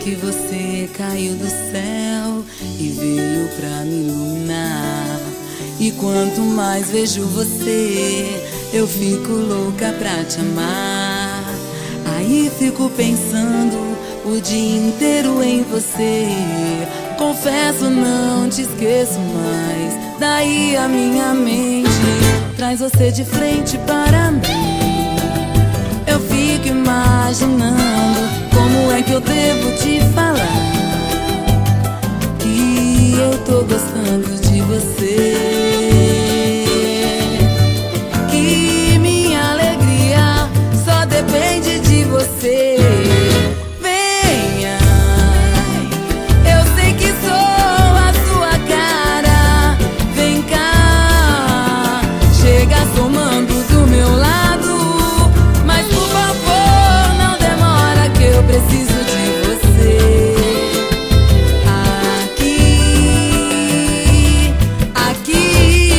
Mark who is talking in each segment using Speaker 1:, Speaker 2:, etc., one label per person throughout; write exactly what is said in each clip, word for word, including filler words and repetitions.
Speaker 1: que você caiu do céu e veio pra me iluminar? E quanto mais vejo você, eu fico louca pra te amar. Aí fico pensando o dia inteiro em você. Confesso, não te esqueço mais. Daí a minha mente traz você de frente para mim. Eu fico imaginando como é que eu devo te falar que eu tô gostando de você, que minha alegria só depende de você. Venha, eu sei que sou a sua cara. Vem cá, chega somando do meu lado, mas por favor não demora que eu preciso de você. Aqui, aqui,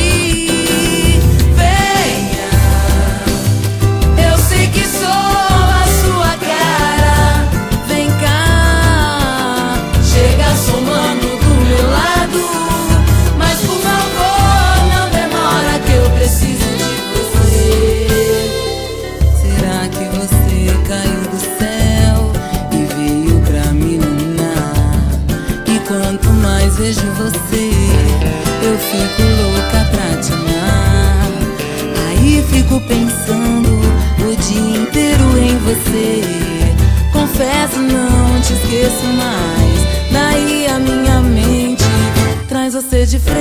Speaker 1: venha. Eu sei que sou a sua cara. Vem cá, chega somando do meu lado, mas por favor não demora que eu preciso de você. Será que você caiu do céu e veio pra me iluminar? E quanto mais vejo você, eu fico louca pra te amar. Aí fico pensando o dia inteiro em você. Confesso, não te esqueço mais. Daí a minha mente traz você de frente